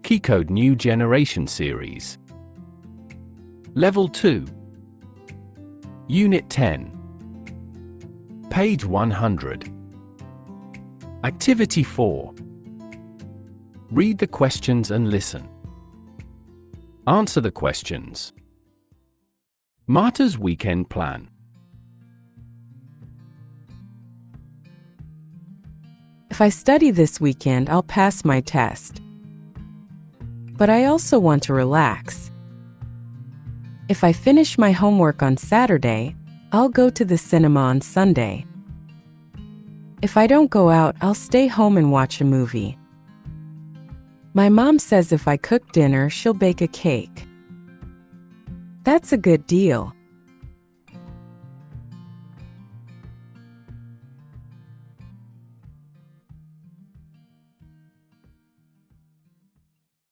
Keycode New Generation Series. Level 2. Unit 10. Page 100. Activity 4. Read the questions and listen. Answer the questions. Marta's weekend plan. If I study this weekend, I'll pass my test. But I also want to relax. If I finish my homework on Saturday, I'll go to the cinema on Sunday. If I don't go out, I'll stay home and watch a movie. My mom says if I cook dinner, she'll bake a cake. That's a good deal.